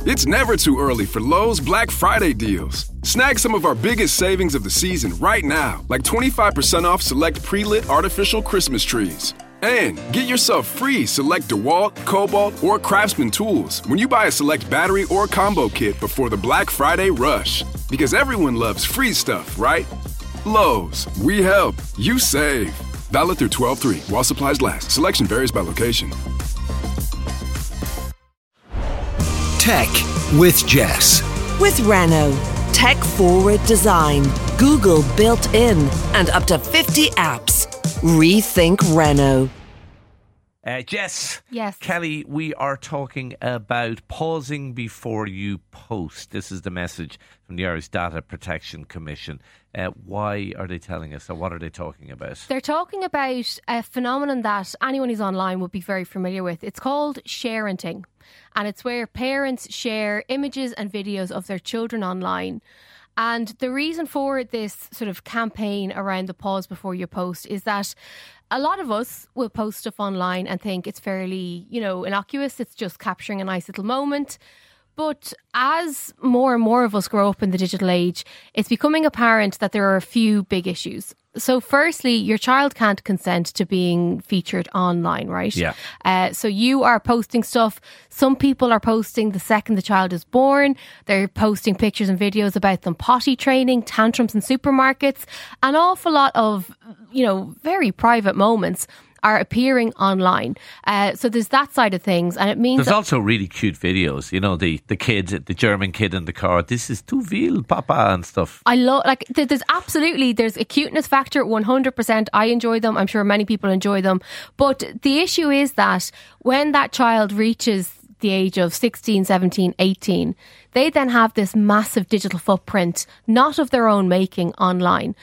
It's never too early for Lowe's Black Friday deals. Snag some of our biggest savings of the season right now, like 25% off select pre-lit artificial Christmas trees. And get yourself free select DeWalt, Cobalt, or Craftsman tools when you buy a select battery or combo kit before the Black Friday rush. Because everyone loves free stuff, right? Lowe's, we help, you save. Valid through 12/3 while supplies last. Selection varies by location. Tech with Jess. With Renault. Tech-forward design. Google built-in. And up to 50 apps. Rethink Renault. Jess. Yes. Kelly, we are talking about pausing before you post. This is the message from the Irish Data Protection Commission. Why are they telling us, or what are they talking about? They're talking about a phenomenon that anyone who's online would be very familiar with. It's called sharenting, and it's where parents share images and videos of their children online. And the reason for this sort of campaign around the pause before you post is that a lot of us will post stuff online and think it's fairly, innocuous. It's just capturing a nice little moment. But as more and more of us grow up in the digital age, it's becoming apparent that there are a few big issues. So firstly, your child can't consent to being featured online, right? Yeah. So you are posting stuff. Some people are posting the second the child is born. They're posting pictures and videos about them potty training, tantrums in supermarkets. An awful lot of, very private moments are appearing online. So there's that side of things, and it means there's also really cute videos. The kid, the German kid in the car. This is too vil, Papa, and stuff. I love, there's a cuteness factor, 100%. I enjoy them. I'm sure many people enjoy them. But the issue is that when that child reaches the age of 16, 17, 18, they then have this massive digital footprint, not of their own making, online.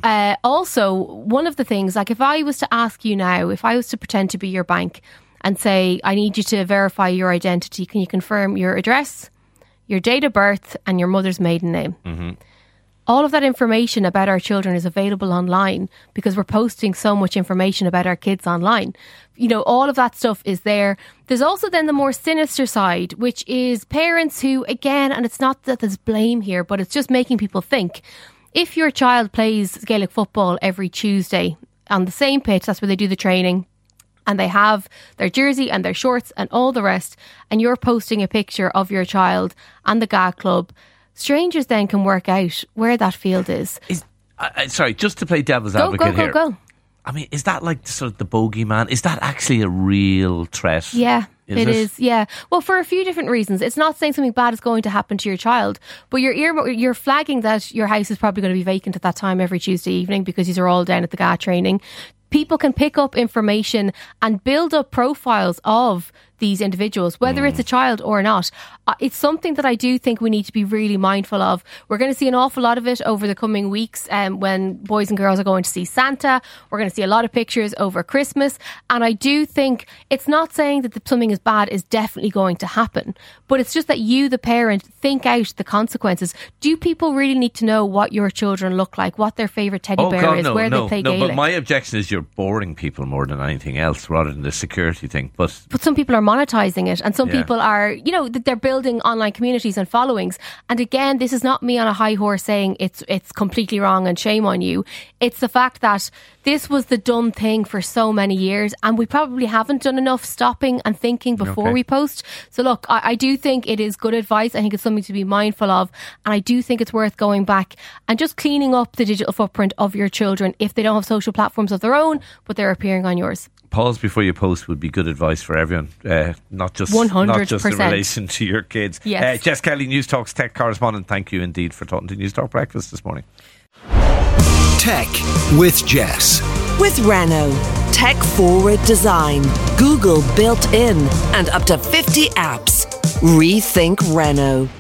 Also, one of the things, like if I was to ask you now, if I was to pretend to be your bank and say, I need you to verify your identity, can you confirm your address, your date of birth and your mother's maiden name? Mm-hmm. All of that information about our children is available online because we're posting so much information about our kids online. All of that stuff is there. There's also then the more sinister side, which is parents who, again, and it's not that there's blame here, but it's just making people think. If your child plays Gaelic football every Tuesday on the same pitch, that's where they do the training, and they have their jersey and their shorts and all the rest, and you're posting a picture of your child and the GAA club, strangers then can work out where that field is. Sorry, just to play devil's advocate here. Go. I mean, is that like sort of the bogeyman? Is that actually a real threat? Yeah, it is. Yeah. Well, for a few different reasons. It's not saying something bad is going to happen to your child, but you're flagging that your house is probably going to be vacant at that time every Tuesday evening because these are all down at the GAA training. People can pick up information and build up profiles of these individuals, whether it's a child or not. It's something that I do think we need to be really mindful of. We're going to see an awful lot of it over the coming weeks when boys and girls are going to see Santa. We're going to see a lot of pictures over Christmas. And I do think it's not saying that something is bad is definitely going to happen, but it's just that you, the parent, think out the consequences. Do people really need to know what your children look like, what their favourite teddy bear is, where they play Gaelic? But my objection is you're boring people more than anything else rather than the security thing. But some people are monetizing it, and some people are, they're building online communities and followings. And again, this is not me on a high horse saying it's completely wrong and shame on you. It's the fact that this was the done thing for so many years, and we probably haven't done enough stopping and thinking before we post. So look, I do think it is good advice. I think it's something to be mindful of, and I do think it's worth going back and just cleaning up the digital footprint of your children if they don't have social platforms of their own, but they're appearing on yours. Pause before you post would be good advice for everyone, not just 100%. Not just in relation to your kids. Yes. Jess Kelly, News Talk's tech correspondent, thank you indeed for talking to News Talk Breakfast this morning. Tech with Jess. With Renault. Tech-forward design. Google built-in. And up to 50 apps. Rethink Renault.